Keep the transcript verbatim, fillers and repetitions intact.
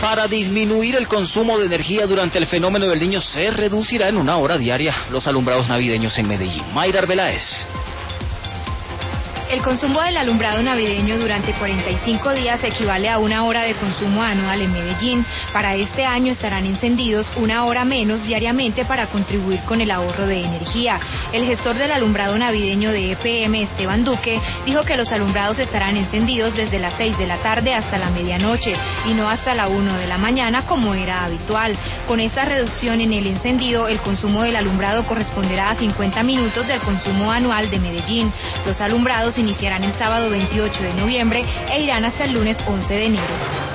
Para disminuir el consumo de energía durante el fenómeno del Niño, se reducirá en una hora diaria los alumbrados navideños en Medellín. Mayra Arbeláez. El consumo del alumbrado navideño durante cuarenta y cinco días equivale a una hora de consumo anual en Medellín. Para este año estarán encendidos una hora menos diariamente para contribuir con el ahorro de energía. El gestor del alumbrado navideño de E P M, Esteban Duque, dijo que los alumbrados estarán encendidos desde las seis de la tarde hasta la medianoche y no hasta la una de la mañana como era habitual. Con esta reducción en el encendido, el consumo del alumbrado corresponderá a cincuenta minutos del consumo anual de Medellín. Los alumbrados iniciarán el sábado veintiocho de noviembre e irán hasta el lunes once de enero.